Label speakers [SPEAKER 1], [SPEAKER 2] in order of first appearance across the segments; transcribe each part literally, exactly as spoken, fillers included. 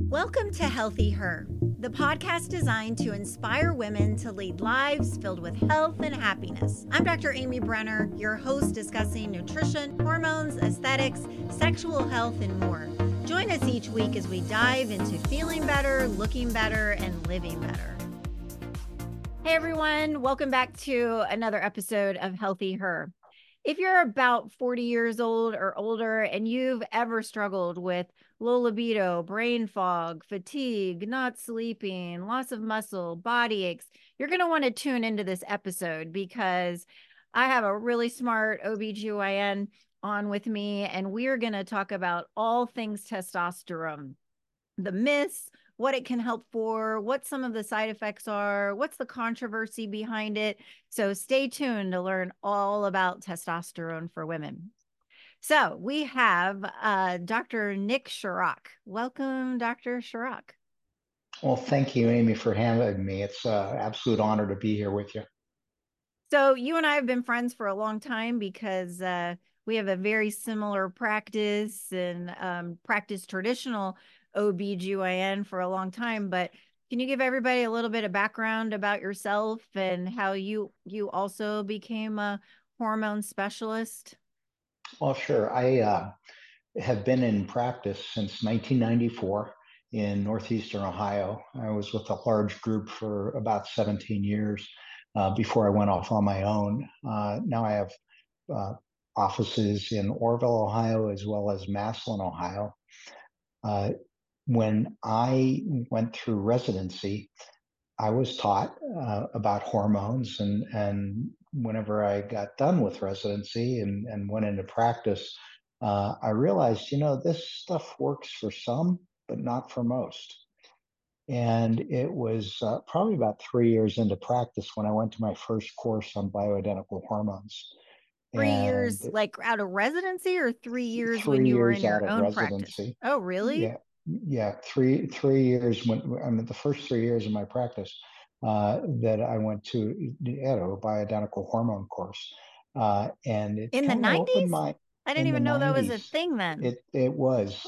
[SPEAKER 1] Welcome to Healthy Her, the podcast designed to inspire women to lead lives filled with health and happiness. I'm Doctor Amy Brenner, your host discussing nutrition, hormones, aesthetics, sexual health, and more. Join us each week as we dive into feeling better, looking better, and living better. Hey everyone, welcome back to another episode of Healthy Her. If you're about forty years old or older and you've ever struggled with low libido, brain fog, fatigue, not sleeping, loss of muscle, body aches, you're going to want to tune into this episode because I have a really smart O B G Y N on with me, and we're going to talk about all things testosterone, the myths, what it can help for, what some of the side effects are, what's the controversy behind it. So stay tuned to learn all about testosterone for women. So we have uh, Doctor Nick Sharrock. Welcome, Doctor Sharrock.
[SPEAKER 2] Well, thank you, Amy, for having me. It's an absolute honor to be here with you.
[SPEAKER 1] So you and I have been friends for a long time because uh, we have a very similar practice and um, practice traditional O B G Y N for a long time. But can you give everybody a little bit of background about yourself and how you you also became a hormone specialist?
[SPEAKER 2] Well, sure. I uh, have been in practice since nineteen ninety-four in Northeastern Ohio. I was with a large group for about seventeen years uh, before I went off on my own. Uh, now I have uh, offices in Orville, Ohio, as well as Massillon, Ohio. Uh, when I went through residency, I was taught uh, about hormones, and and whenever I got done with residency and and went into practice, uh, I realized, you know, this stuff works for some, but not for most. And it was uh, probably about three years into practice when I went to my first course on bioidentical hormones.
[SPEAKER 1] Three
[SPEAKER 2] And
[SPEAKER 1] years like out of residency or three years when
[SPEAKER 2] three
[SPEAKER 1] you were in
[SPEAKER 2] years out
[SPEAKER 1] your
[SPEAKER 2] of
[SPEAKER 1] own practice?
[SPEAKER 2] residency,
[SPEAKER 1] Oh, really?
[SPEAKER 2] yeah, yeah, three three years when I mean the first three years of my practice uh, that I went to you know, a bioidentical hormone course, uh, and it
[SPEAKER 1] In the
[SPEAKER 2] kind of opened
[SPEAKER 1] nineties?
[SPEAKER 2] my
[SPEAKER 1] I didn't
[SPEAKER 2] in the
[SPEAKER 1] even know that was a
[SPEAKER 2] nineties.
[SPEAKER 1] thing then.
[SPEAKER 2] It it was,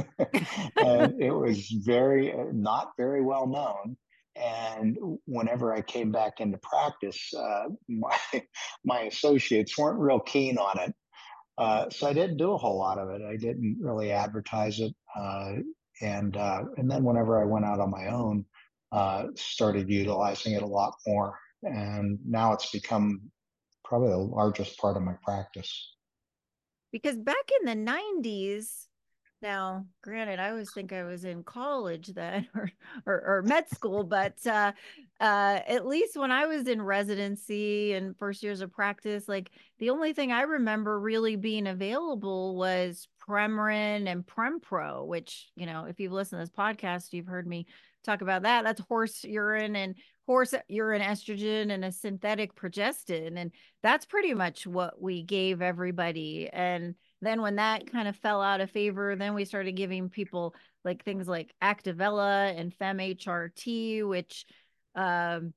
[SPEAKER 2] and it was very uh, not very well known. And whenever I came back into practice, uh, my my associates weren't real keen on it. Uh, so I didn't do a whole lot of it. I didn't really advertise it, uh, and uh, and then whenever I went out on my own, uh, started utilizing it a lot more. And now it's become probably the largest part of my practice.
[SPEAKER 1] Because back in the nineties, now granted, I always think I was in college then or or, or med school, but uh, uh, at least when I was in residency and first years of practice, like the only thing I remember really being available was Premarin and Prempro, which, you know, if you've listened to this podcast, you've heard me talk about that. That's horse urine and horse urine estrogen and a synthetic progestin. And that's pretty much what we gave everybody. And then when that kind of fell out of favor, then we started giving people like things like Activella and Fem H R T, which, um,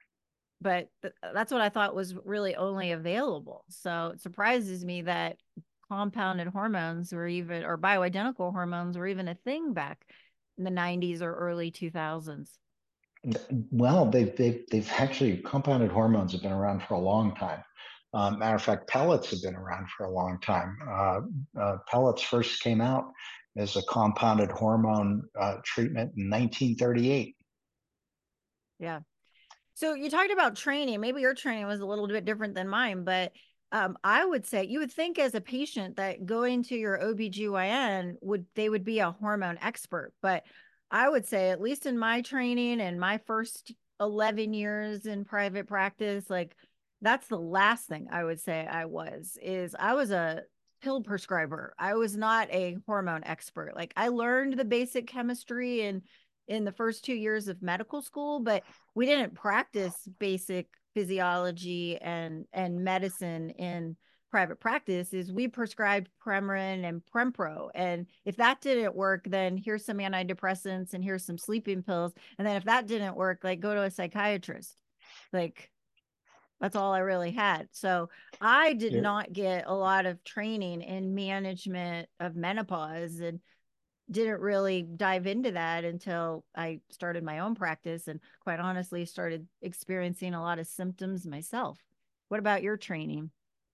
[SPEAKER 1] but th- that's what I thought was really only available. So it surprises me that compounded hormones were even, or bioidentical hormones were even a thing back in the nineties or early two thousands.
[SPEAKER 2] Well, they they they've actually compounded hormones have been around for a long time. Um, matter of fact, pellets have been around for a long time. Uh, uh, pellets first came out as a compounded hormone uh, treatment in nineteen thirty-eight.
[SPEAKER 1] Yeah. So you talked about training. Maybe your training was a little bit different than mine, but um, I would say you would think as a patient that going to your O B G Y N would they would be a hormone expert. But I would say, at least in my training and my first eleven years in private practice, like that's the last thing I would say I was, is I was a pill prescriber. I was not a hormone expert. Like I learned the basic chemistry and in the first two years of medical school, but we didn't practice basic physiology and and medicine in private practice. Is we prescribed Premarin and Prempro, and if that didn't work, then here's some antidepressants and here's some sleeping pills, and then if that didn't work, like go to a psychiatrist. Like that's all I really had. So I did
[SPEAKER 2] You're,
[SPEAKER 1] not get a lot of training in management of menopause. And didn't really dive into that until I started my own practice and quite honestly started experiencing a lot of symptoms myself. What about your training?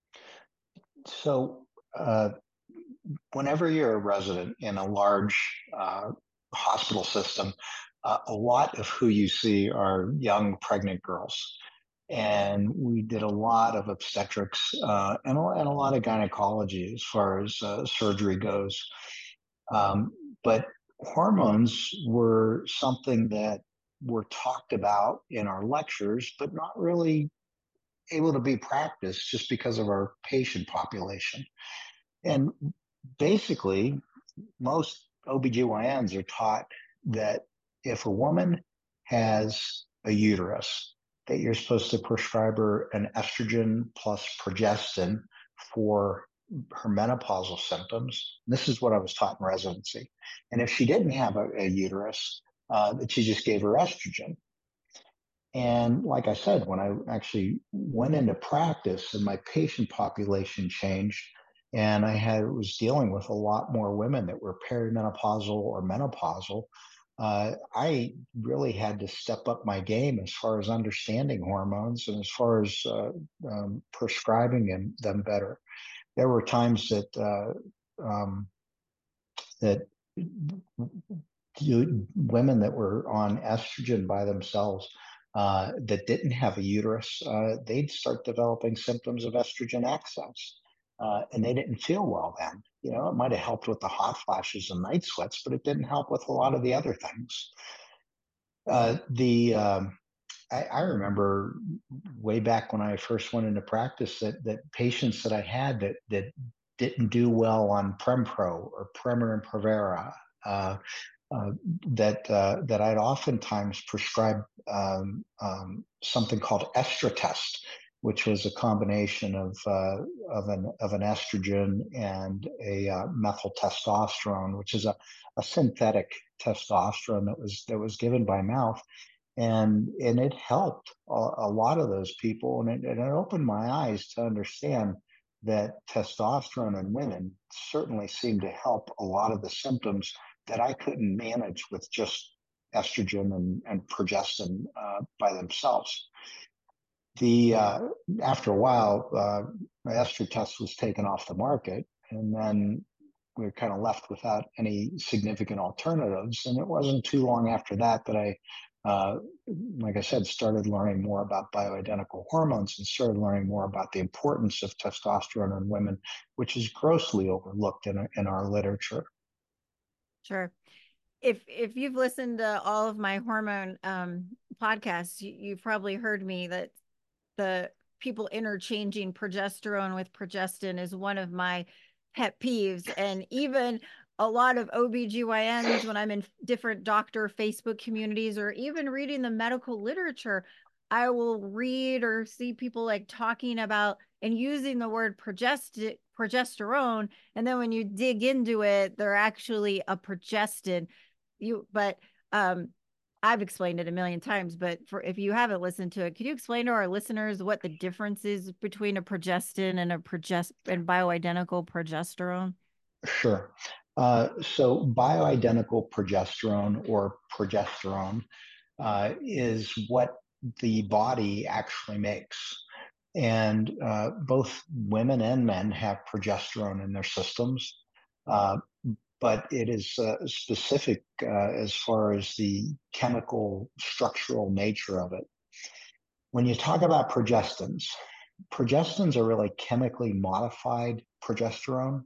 [SPEAKER 2] So, uh, whenever you're a resident in a large uh, hospital system, uh, a lot of who you see are young pregnant girls. And we did a lot of obstetrics uh, and, a, and a lot of gynecology as far as uh, surgery goes. Um, but hormones were something that were talked about in our lectures, but not really able to be practiced just because of our patient population. And basically, most O B G Y Ns are taught that if a woman has a uterus, that you're supposed to prescribe her an estrogen plus progestin for her menopausal symptoms. This is what I was taught in residency. And if she didn't have a, a uterus, uh, that she just gave her estrogen. And like I said, when I actually went into practice and my patient population changed, and I had was dealing with a lot more women that were perimenopausal or menopausal, uh, I really had to step up my game as far as understanding hormones and as far as uh, um, prescribing them, them better. There were times that uh, um, that you, women that were on estrogen by themselves uh, that didn't have a uterus, uh, they'd start developing symptoms of estrogen excess. Uh, and they didn't feel well then. You know, it might have helped with the hot flashes and night sweats, but it didn't help with a lot of the other things. Uh, the um, I, I remember way back when I first went into practice that that patients that I had that that didn't do well on Prempro or Premarin and Pravera, uh, uh, that uh, that I'd oftentimes prescribe um, um, something called Estratest, which was a combination of uh, of an of an estrogen and a uh, methyl testosterone, which is a, a synthetic testosterone that was that was given by mouth, and and it helped a, a lot of those people, and it, and it opened my eyes to understand that testosterone in women certainly seemed to help a lot of the symptoms that I couldn't manage with just estrogen and, and progestin uh, by themselves. The uh, After a while, uh, my Estratest was taken off the market, and then we were kind of left without any significant alternatives. And it wasn't too long after that that I, uh, like I said, started learning more about bioidentical hormones and started learning more about the importance of testosterone in women, which is grossly overlooked in, in our literature.
[SPEAKER 1] Sure. If if you've listened to all of my hormone um podcasts, you, you've probably heard me that the people interchanging progesterone with progestin is one of my pet peeves. And even a lot of O B G Y Ns, when I'm in different doctor Facebook communities or even reading the medical literature, I will read or see people like talking about and using the word progest- progesterone. And then when you dig into it, they're actually a progestin. You, but um, I've explained it a million times, but for if you haven't listened to it, could you explain to our listeners what the difference is between a progestin and a progest and bioidentical progesterone?
[SPEAKER 2] Sure. Uh, so bioidentical progesterone or progesterone uh, is what the body actually makes. And uh, both women and men have progesterone in their systems, uh, but it is uh, specific uh, as far as the chemical structural nature of it. When you talk about progestins, progestins are really chemically modified progesterone.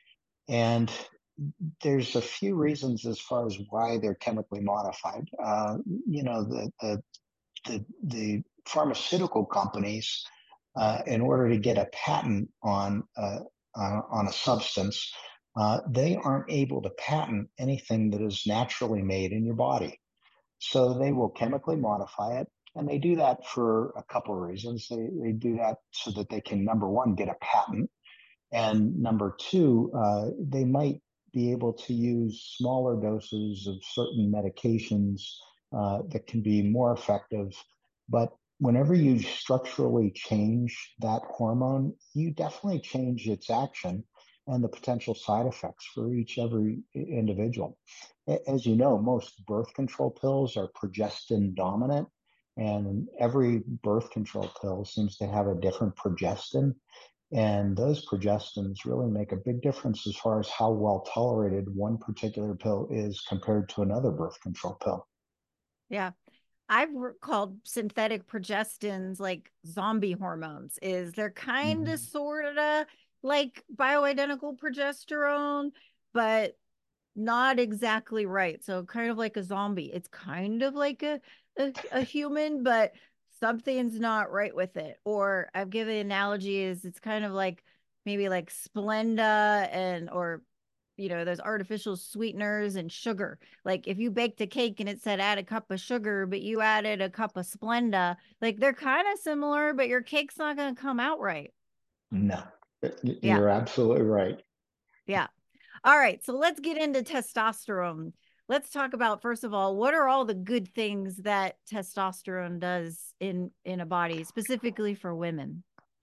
[SPEAKER 2] And there's a few reasons as far as why they're chemically modified. Uh, you know, the, the, the, the pharmaceutical companies, uh, in order to get a patent on, uh, uh, on a substance, uh, they aren't able to patent anything that is naturally made in your body. So they will chemically modify it. And they do that for a couple of reasons. They, they do that so that they can, number one, get a patent. And number two, uh, they might be able to use smaller doses of certain medications uh, that can be more effective. But whenever you structurally change that hormone, you definitely change its action. and the potential side effects for each every individual. As you know, most birth control pills are progestin dominant, and every birth control pill seems to have a different progestin. And those progestins really make a big difference as far as how well tolerated one particular pill is compared to another birth control pill.
[SPEAKER 1] Yeah. I've called synthetic progestins like zombie hormones. Is they're kind of
[SPEAKER 2] Mm-hmm.
[SPEAKER 1] sort of like bioidentical progesterone, but not exactly right. So kind of like a zombie. It's kind of like a a, a human, but something's not right with it. Or I've given the analogy is it's kind of like maybe like Splenda and or you know those artificial sweeteners and sugar. Like if you baked a cake and it said add a cup of sugar, but you added a cup of Splenda, like they're kind of similar, but your cake's not going to come out right.
[SPEAKER 2] No,
[SPEAKER 1] Yeah,
[SPEAKER 2] you're absolutely right.
[SPEAKER 1] yeah. All right, so let's get into testosterone. Let's talk about first of all, what are all the good things that testosterone does in in a body, specifically for women?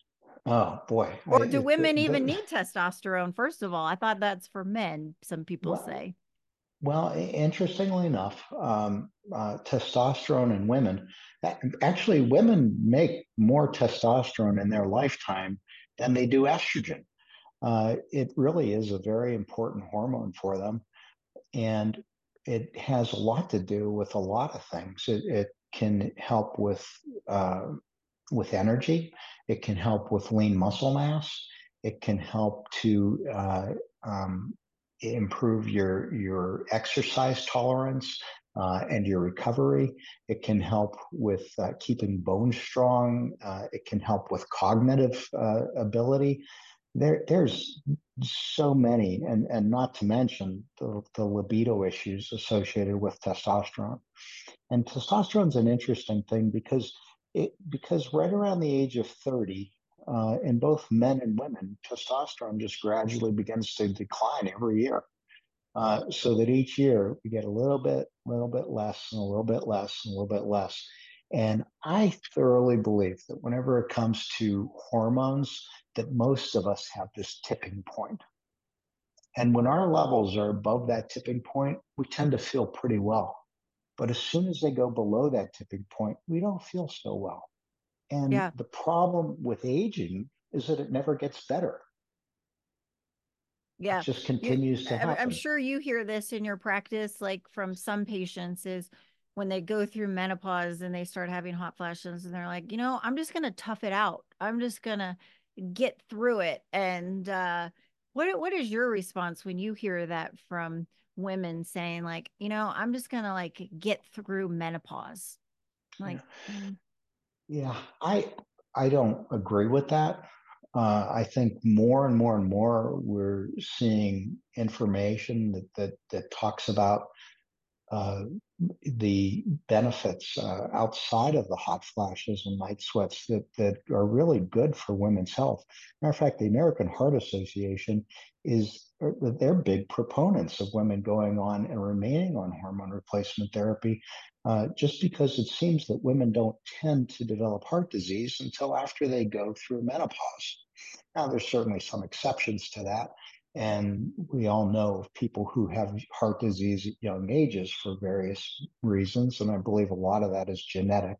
[SPEAKER 2] Oh boy, I,
[SPEAKER 1] Or do
[SPEAKER 2] it, the,
[SPEAKER 1] women even
[SPEAKER 2] the,
[SPEAKER 1] need testosterone? First of all, I thought that's for men, some people
[SPEAKER 2] well,
[SPEAKER 1] say.
[SPEAKER 2] well, interestingly enough, um, uh, testosterone in women, actually, women make more testosterone in their lifetime than they do estrogen. Uh, it really is a very important hormone for them, and it has a lot to do with a lot of things. It, it can help with uh, with energy. It can help with lean muscle mass. It can help to uh, um, improve your your exercise tolerance uh, and your recovery. It can help with uh, keeping bones strong. Uh, it can help with cognitive uh, ability. There, there's so many, and and not to mention the, the libido issues associated with testosterone. And testosterone's an interesting thing because it because right around the age of thirty, uh, in both men and women, testosterone just gradually begins to decline every year. Uh, so that each year we get a little bit, a little bit less, and a little bit less, and a little bit less. And I thoroughly believe that whenever it comes to hormones, that most of us have this tipping point. And when our levels are above that tipping point, we tend to feel pretty well. But as soon as they go below that tipping point, we don't feel so well. And
[SPEAKER 1] Yeah.
[SPEAKER 2] the problem with aging is that it never gets better. It
[SPEAKER 1] Yeah.
[SPEAKER 2] just
[SPEAKER 1] You
[SPEAKER 2] continues to
[SPEAKER 1] I'm
[SPEAKER 2] happen.
[SPEAKER 1] sure you hear this in your practice, like from some patients, is when they go through menopause and they start having hot flashes and they're like, you know, I'm just gonna tough it out. I'm just gonna get through it. And uh what what is your response when you hear that from women saying, like, you know, I'm just gonna like get through menopause? Like,
[SPEAKER 2] Yeah,
[SPEAKER 1] mm,
[SPEAKER 2] yeah. I I don't agree with that. Uh, I think more and more and more we're seeing information that that that talks about uh, the benefits uh, outside of the hot flashes and night sweats that that are really good for women's health. Matter of fact, the American Heart Association is uh, they're big proponents of women going on and remaining on hormone replacement therapy, uh, just because it seems that women don't tend to develop heart disease until after they go through menopause. Now, there's certainly some exceptions to that. And we all know of people who have heart disease at young ages for various reasons. And I believe a lot of that is genetic.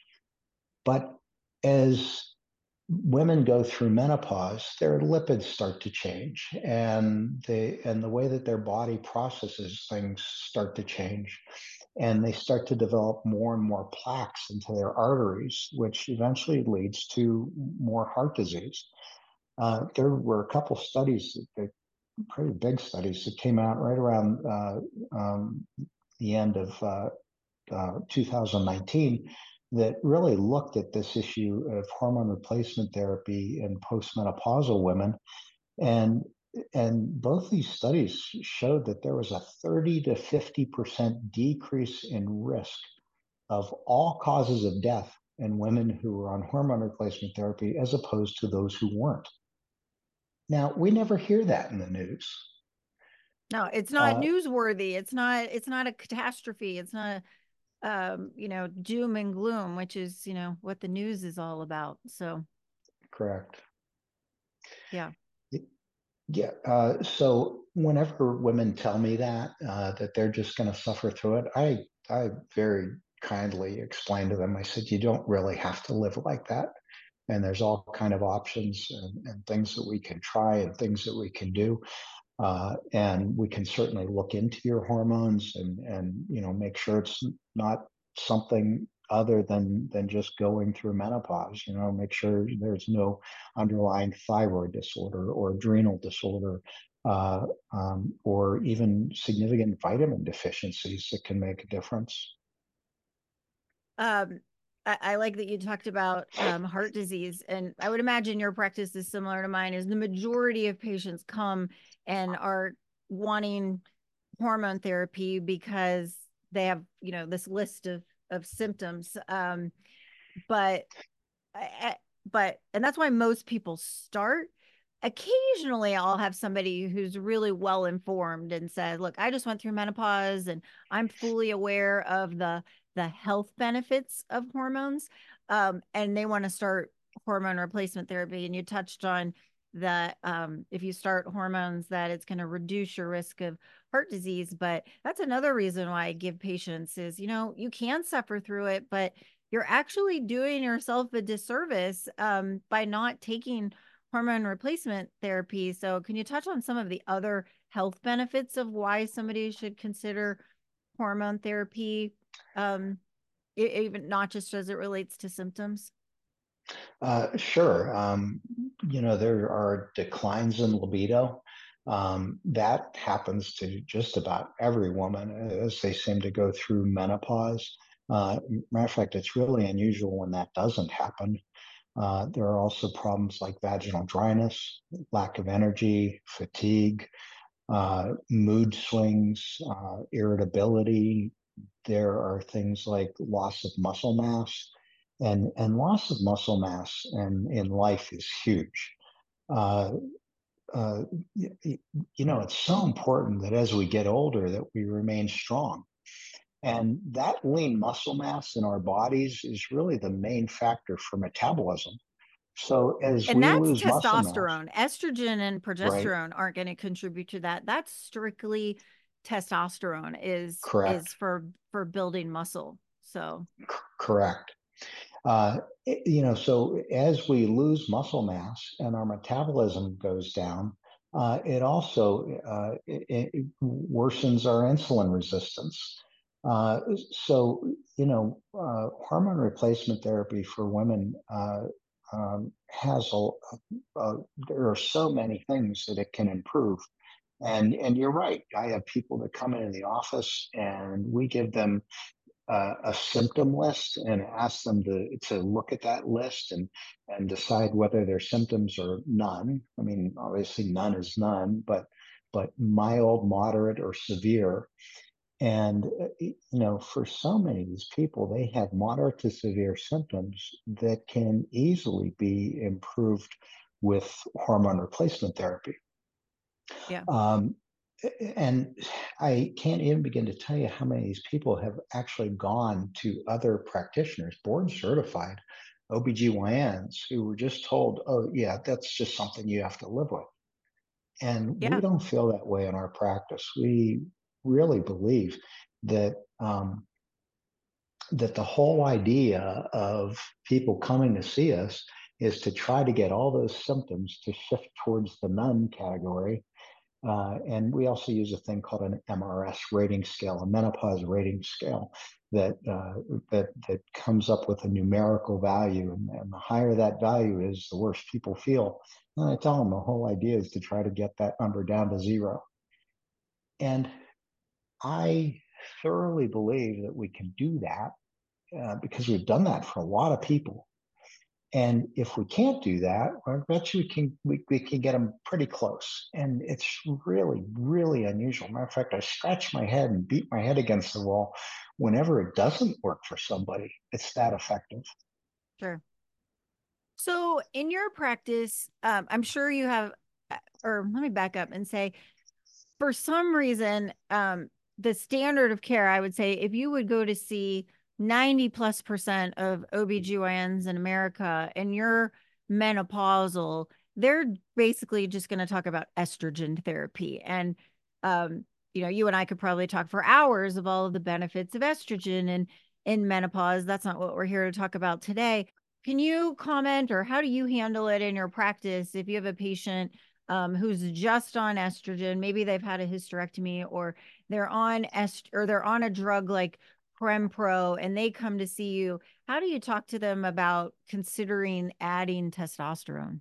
[SPEAKER 2] But as women go through menopause, their lipids start to change and they and the way that their body processes things start to change. And they start to develop more and more plaques into their arteries, which eventually leads to more heart disease. Uh, there were a couple studies that pretty big studies that came out right around uh, um, the end of uh, uh, two thousand nineteen that really looked at this issue of hormone replacement therapy in postmenopausal women. And and both these studies showed that there was a thirty to fifty percent decrease in risk of all causes of death in women who were on hormone replacement therapy as opposed to those who weren't. Now, we never hear that in the news.
[SPEAKER 1] no, it's not
[SPEAKER 2] Uh,
[SPEAKER 1] newsworthy. It's not it's not a catastrophe. It's not um, you know, doom and gloom, which is, you know, what the news is all about. So,
[SPEAKER 2] correct.
[SPEAKER 1] yeah.
[SPEAKER 2] Yeah. Uh, so whenever women tell me that uh, that they're just going to suffer through it, I I very kindly explain to them. I said, you don't really have to live like that, and there's all kind of options and, and things that we can try and things that we can do. Uh, and we can certainly look into your hormones and and you know make sure it's not something other than than just going through menopause. You know, make sure there's no underlying thyroid disorder or adrenal disorder, uh, um, or even significant vitamin deficiencies that can make a difference.
[SPEAKER 1] Um, I, I like that you talked about um, heart disease, and I would imagine your practice is similar to mine. Is the majority of patients come and are wanting hormone therapy because they have, you know, this list of of symptoms. Um, but I, but and that's why most people start. Occasionally I'll have somebody who's really well informed and says, look, I just went through menopause and I'm fully aware of the the health benefits of hormones, um, and they want to start hormone replacement therapy. And you touched on that, um, if you start hormones, that it's going to reduce your risk of heart disease. But that's another reason why I give patients is, you know, you can suffer through it, but you're actually doing yourself a disservice, um, by not taking hormone replacement therapy. So, can you touch on some of the other health benefits of why somebody should consider hormone therapy, um, even not just as it relates to symptoms?
[SPEAKER 2] Uh, sure. Um, you know, there are declines in libido. Um, that happens to just about every woman as they seem to go through menopause. Uh, matter of fact, it's really unusual when that doesn't happen. Uh, there are also problems like vaginal dryness, lack of energy, fatigue, uh, mood swings, uh, irritability. There are things like loss of muscle mass, and and loss of muscle mass and in life is huge. Uh, uh, you, you know, it's so important that as we get older that we remain strong. And that lean muscle mass in our bodies is really the main factor for metabolism. So as
[SPEAKER 1] And
[SPEAKER 2] we
[SPEAKER 1] that's
[SPEAKER 2] lose muscle mass,
[SPEAKER 1] testosterone. Estrogen and
[SPEAKER 2] right?
[SPEAKER 1] progesterone aren't going to contribute to that. That's strictly testosterone is is
[SPEAKER 2] Correct.
[SPEAKER 1] for for building muscle. So,
[SPEAKER 2] C- correct. Uh, you know, so as we lose muscle mass and our metabolism goes down, uh, it also uh, it, it worsens our insulin resistance. Uh, so, you know, uh, hormone replacement therapy for women uh, um, has a, a, there are so many things that it can improve. And and you're right. I have people that come into the office and we give them uh, a symptom list and ask them to to look at that list and and decide whether their symptoms are none. I mean, obviously none is none, but but mild, moderate, or severe. And uh, you know, for so many of these people, they have moderate to severe symptoms that can easily be improved with hormone replacement therapy.
[SPEAKER 1] yeah.
[SPEAKER 2] Um, and I can't even begin to tell you how many of these people have actually gone to other practitioners, board certified O B G Y Ns, who were just told, oh, yeah, that's just something you have to live with. And we
[SPEAKER 1] Yeah.
[SPEAKER 2] don't feel that way in our practice. We really believe that um, that the whole idea of people coming to see us is to try to get all those symptoms to shift towards the none category. Uh, and we also use a thing called an M R S rating scale, a menopause rating scale that uh, that that comes up with a numerical value, and, and the higher that value is, the worse people feel. And I tell them the whole idea is to try to get that number down to zero. And I thoroughly believe that we can do that uh, because we've done that for a lot of people. And if we can't do that, I bet you we can we, we can get them pretty close. And it's really, really unusual. Matter of fact, I scratch my head and beat my head against the wall whenever it doesn't work for somebody. It's that effective.
[SPEAKER 1] Sure. So, in your practice, um, I'm sure you have, uh, or let me back up and say, for some reason, um, the standard of care, I would say, if you would go to see ninety plus percent of O B G Y Ns in America and you're menopausal, they're basically just going to talk about estrogen therapy. And, um, you know, you and I could probably talk for hours of all of the benefits of estrogen and in menopause. That's not what we're here to talk about today. Can you comment, or how do you handle it in your practice if you have a patient um, who's just on estrogen? Maybe they've had a hysterectomy, or they're on est or they're on a drug like Prempro, and they come to see you. How do you talk to them about considering adding testosterone?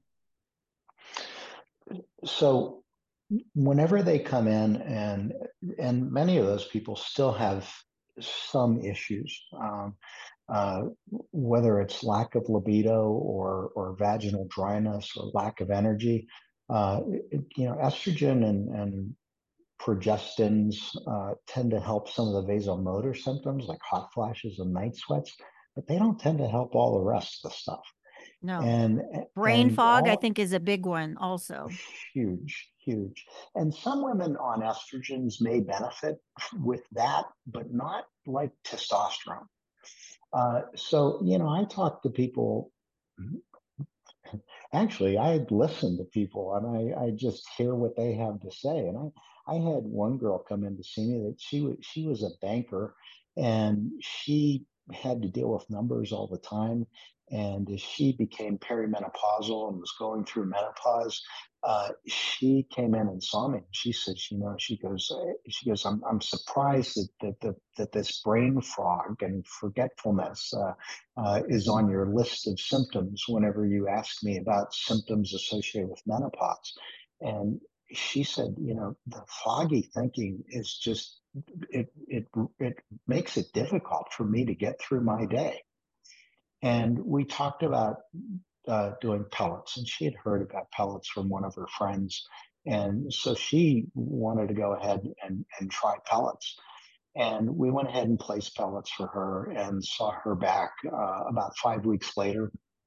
[SPEAKER 2] So whenever they come in, and and many of those people still have some issues, um, uh, whether it's lack of libido or or vaginal dryness or lack of energy. Uh, it- you know, estrogen and and progestins uh, tend to help some of the vasomotor symptoms like hot flashes and night sweats, but they don't tend to help all the rest of the stuff.
[SPEAKER 1] No.
[SPEAKER 2] And
[SPEAKER 1] Brain
[SPEAKER 2] and
[SPEAKER 1] fog, I
[SPEAKER 2] all
[SPEAKER 1] think, is a big one also.
[SPEAKER 2] huge, huge. And some women on estrogens may benefit with that, but not like testosterone. Uh, so, you know, I talk to people. Actually, I listen to people and I, I just hear what they have to say. And I, I had one girl come in to see me that she was she was a banker, and she had to deal with numbers all the time. And as she became perimenopausal and was going through menopause, uh, she came in and saw me. She said, you know, she goes, uh, she goes, I'm I'm surprised that that that, that this brain fog and forgetfulness uh, uh, is on your list of symptoms whenever you ask me about symptoms associated with menopause. And she said, you know, the foggy thinking is just it it it makes it difficult for me to get through my day. And we talked about uh, doing pellets, and she had heard about pellets from one of her friends, and so she wanted to go ahead and and try pellets. And we went ahead and placed pellets for her and saw her back uh, about five weeks later.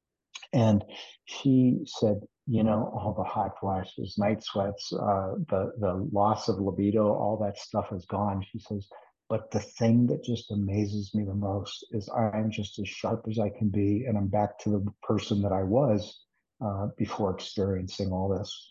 [SPEAKER 2] And she said, you know, all the hot flashes, night sweats, uh, the, the loss of libido, all that stuff is gone. She says, but the thing that just amazes me the most is I'm just as sharp as I can be. And I'm back to the person that I was uh, before experiencing all this.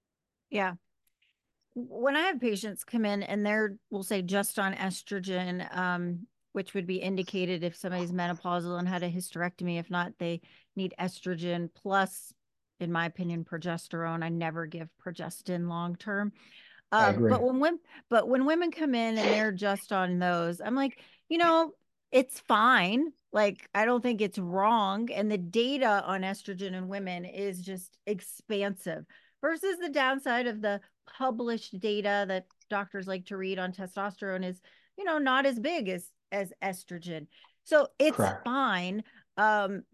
[SPEAKER 1] Yeah. When I have patients come in and they're, we'll say, just on estrogen, um, which would be indicated if somebody's menopausal and had a hysterectomy. If not, they need estrogen plus, in my opinion, progesterone. I never give progestin long term.
[SPEAKER 2] I
[SPEAKER 1] Um,
[SPEAKER 2] agree.
[SPEAKER 1] but when women, but when women come in and they're just on those, I'm like, you know, it's fine. Like, I don't think it's wrong. And the data on estrogen in women is just expansive versus the downside of the published data that doctors like to read on testosterone is, you know, not as big as as estrogen. So it's
[SPEAKER 2] Correct.
[SPEAKER 1] fine. Um,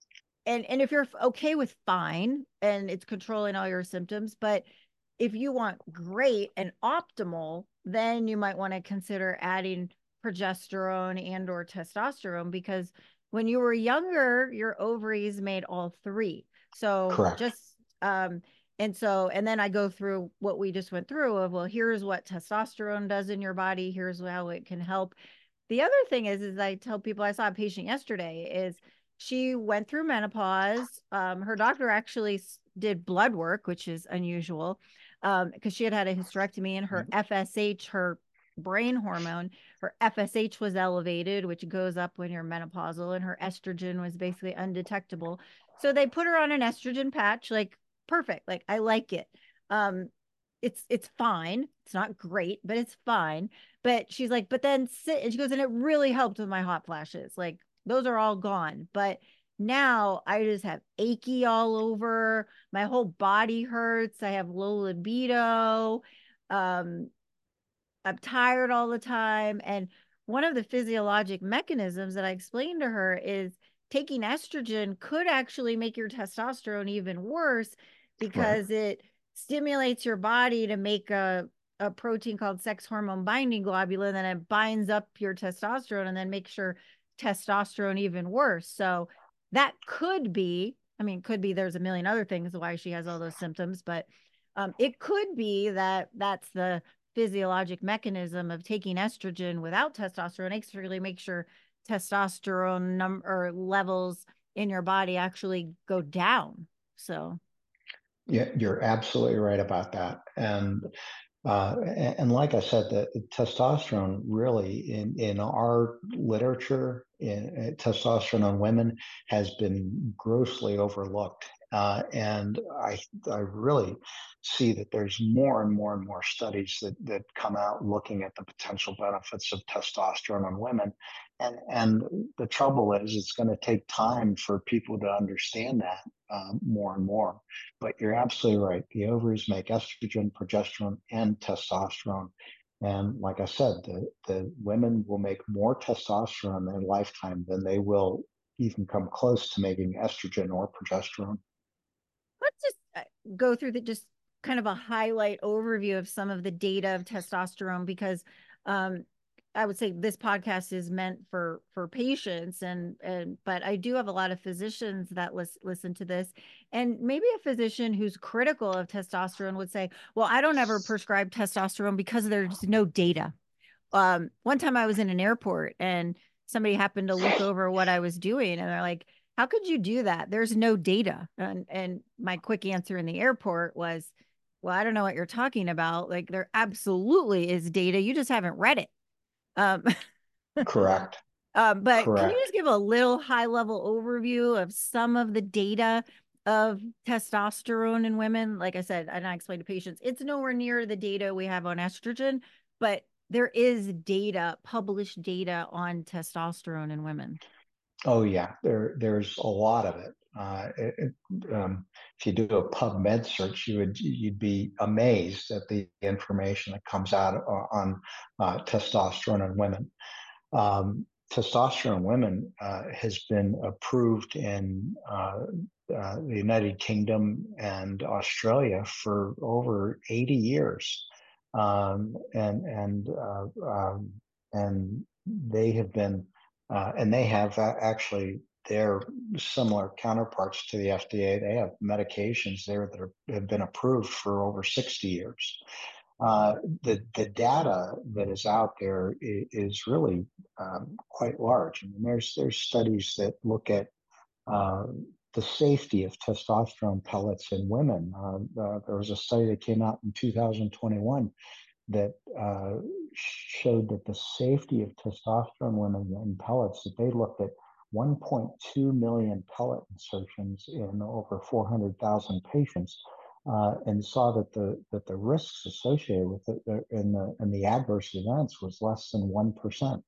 [SPEAKER 1] and and if you're okay with fine and it's controlling all your symptoms, but if you want great and optimal, then you might want to consider adding progesterone and or testosterone, because when you were younger, your ovaries made all three. So
[SPEAKER 2] Correct.
[SPEAKER 1] just um and so and then I go through what we just went through of, well, here's what testosterone does in your body, here's how it can help. The other thing is, is I tell people, I saw a patient yesterday, is she went through menopause. Um, her doctor actually did blood work, which is unusual, um, because she had had a hysterectomy, and her F S H, her brain hormone, her F S H was elevated, which goes up when you're menopausal, and her estrogen was basically undetectable. So they put her on an estrogen patch, like perfect. Like, I like it. Um, it's it's fine. It's not great, but it's fine. But she's like, but then sit, and she goes, and it really helped with my hot flashes. Like, those are all gone. But now I just have achy all over. My whole body hurts. I have low libido. Um, I'm tired all the time. And one of the physiologic mechanisms that I explained to her is taking estrogen could actually make your testosterone even worse,
[SPEAKER 2] Right.
[SPEAKER 1] because it stimulates your body to make a, a protein called sex hormone binding globulin, and it binds up your testosterone and then makes your testosterone even worse. So that could be, I mean, could be, there's a million other things why she has all those symptoms, but um, it could be that that's the physiologic mechanism of taking estrogen without testosterone. Actually make sure testosterone number levels in your body actually go down. So
[SPEAKER 2] Yeah, you're absolutely right about that. And uh, and, and like I said, the, the testosterone really in in our literature, in, in testosterone on women has been grossly overlooked. Uh, and I I really see that there's more and more and more studies that that come out looking at the potential benefits of testosterone on women. And and the trouble is, it's going to take time for people to understand that uh, more and more. But you're absolutely right. The ovaries make estrogen, progesterone, and testosterone. And like I said, the, the women will make more testosterone in their lifetime than they will even come close to making estrogen or progesterone.
[SPEAKER 1] Let's just uh, go through the just kind of a highlight overview of some of the data of testosterone because um, I would say this podcast is meant for for patients and and but I do have a lot of physicians that lis- listen to this, and maybe a physician who's critical of testosterone would say, well, I don't ever prescribe testosterone because there's no data. Um, one time I was in an airport and somebody happened to look over what I was doing and they're like, how could you do that? There's no data. And and my quick answer in the airport was, well, I don't know what you're talking about. Like there absolutely is data. You just haven't read it. Um,
[SPEAKER 2] Correct.
[SPEAKER 1] um, but can you
[SPEAKER 2] Correct.
[SPEAKER 1] just give a little high level overview of some of the data of testosterone in women? Like I said, and I explained to patients, it's nowhere near the data we have on estrogen, but there is data, published data on testosterone in women.
[SPEAKER 2] Oh yeah, there there's a lot of it. Uh, it, it um, if you do a PubMed search, you would you'd be amazed at the information that comes out on uh, testosterone in women. Um, testosterone in women uh, has been approved in uh, uh, the United Kingdom and Australia for over eighty years, um, and and uh, um, and they have been uh, and they have actually their similar counterparts to the F D A. They have medications there that are, have been approved for over sixty years. Uh, the the data that is out there is, is really um, quite large. I mean, there's there's studies that look at uh, the safety of testosterone pellets in women. Uh, uh, there was a study that came out in two thousand twenty-one that uh, showed that the safety of testosterone women in pellets, that they looked at one point two million pellet insertions in over four hundred thousand patients, uh, and saw that the that the risks associated with it uh, in the in the adverse events was less than one percent.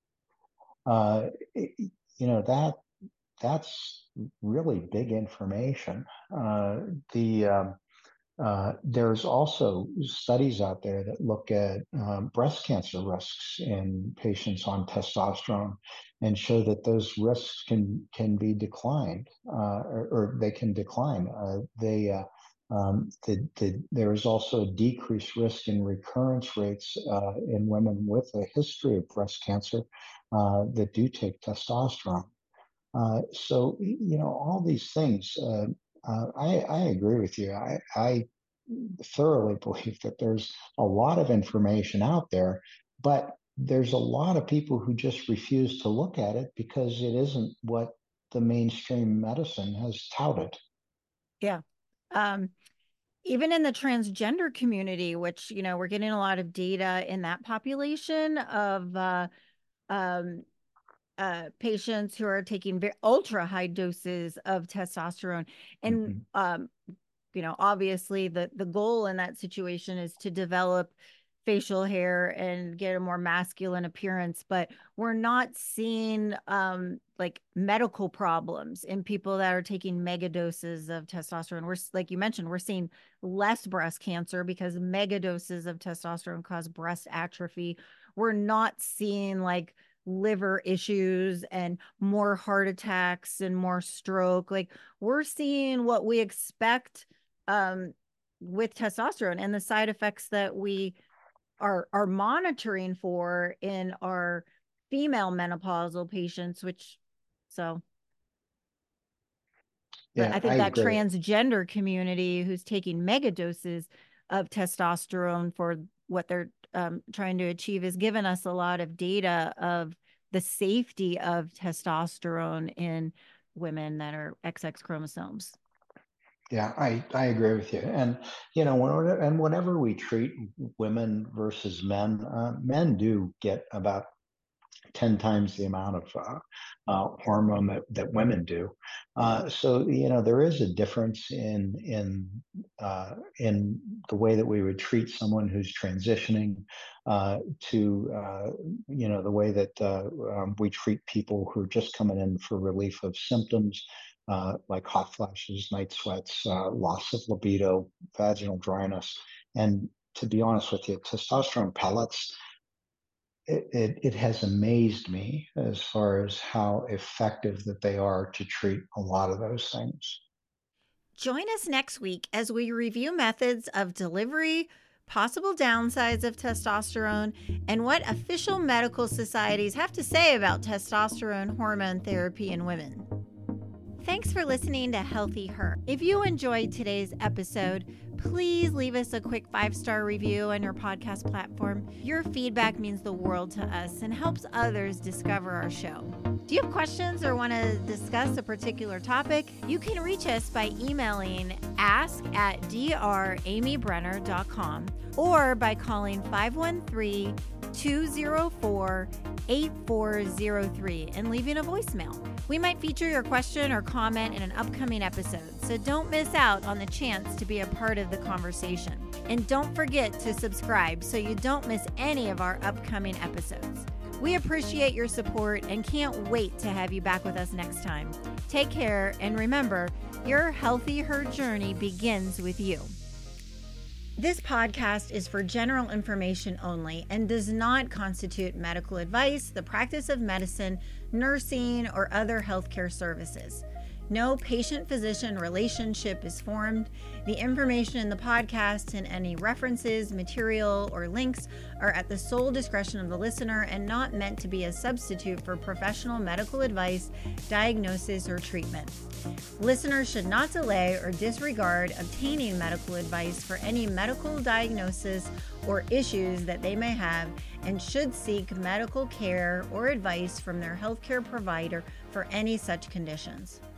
[SPEAKER 2] Uh, it, you know that that's really big information. Uh, the um, uh, there's also studies out there that look at um, breast cancer risks in patients on testosterone and show that those risks can can be declined uh, or, or they can decline. Uh, they uh, um, the, the, there is also a decreased risk in recurrence rates uh, in women with a history of breast cancer uh, that do take testosterone. Uh, so, you know, all these things, uh, uh, I, I agree with you. I, I thoroughly believe that there's a lot of information out there, but there's a lot of people who just refuse to look at it because it isn't what the mainstream medicine has touted.
[SPEAKER 1] Yeah. Um, Even in the transgender community, which, you know, we're getting a lot of data in that population of uh, um, uh, patients who are taking very ultra high doses of testosterone. And,
[SPEAKER 2] Mm-hmm.
[SPEAKER 1] um, you know, obviously the, the goal in that situation is to develop facial hair and get a more masculine appearance, but we're not seeing um, like medical problems in people that are taking mega doses of testosterone. We're, like you mentioned, we're seeing less breast cancer because mega doses of testosterone cause breast atrophy. We're not seeing like liver issues and more heart attacks and more stroke. Like we're seeing what we expect um, with testosterone and the side effects that we are are monitoring for in our female menopausal patients, which so but I
[SPEAKER 2] Yeah, I
[SPEAKER 1] think that
[SPEAKER 2] agree.
[SPEAKER 1] transgender community who's taking mega doses of testosterone for what they're um, trying to achieve has given us a lot of data of the safety of testosterone in women that are X X chromosomes.
[SPEAKER 2] Yeah, I, I agree with you. And, you know, when, and whenever we treat women versus men, uh, men do get about ten times the amount of uh, uh, hormone that, that women do. Uh, so, you know, there is a difference in, in, uh, in the way that we would treat someone who's transitioning uh, to, uh, you know, the way that uh, um, we treat people who are just coming in for relief of symptoms. Uh, like hot flashes, night sweats, uh, loss of libido, vaginal dryness. And to be honest with you, testosterone pellets, it, it, it has amazed me as far as how effective that they are to treat a lot of those things.
[SPEAKER 1] Join us next week as we review methods of delivery, possible downsides of testosterone, and what official medical societies have to say about testosterone hormone therapy in women. Thanks for listening to Healthy Her. If you enjoyed today's episode, please leave us a quick five-star review on your podcast platform. Your feedback means the world to us and helps others discover our show. Do you have questions or want to discuss a particular topic? You can reach us by emailing ask at d r amy brenner dot com or by calling five one three, two zero four, eight four zero three and leaving a voicemail. We might feature your question or comment in an upcoming episode, so don't miss out on the chance to be a part of the conversation. And don't forget to subscribe so you don't miss any of our upcoming episodes. We appreciate your support and can't wait to have you back with us next time. Take care, and remember, your Healthy Her journey begins with you. This podcast is for general information only and does not constitute medical advice, the practice of medicine, nursing, or other healthcare services. No patient-physician relationship is formed. The information in the podcast and any references, material, or links are at the sole discretion of the listener and not meant to be a substitute for professional medical advice, diagnosis, or treatment. Listeners should not delay or disregard obtaining medical advice for any medical diagnosis or issues that they may have and should seek medical care or advice from their healthcare provider for any such conditions.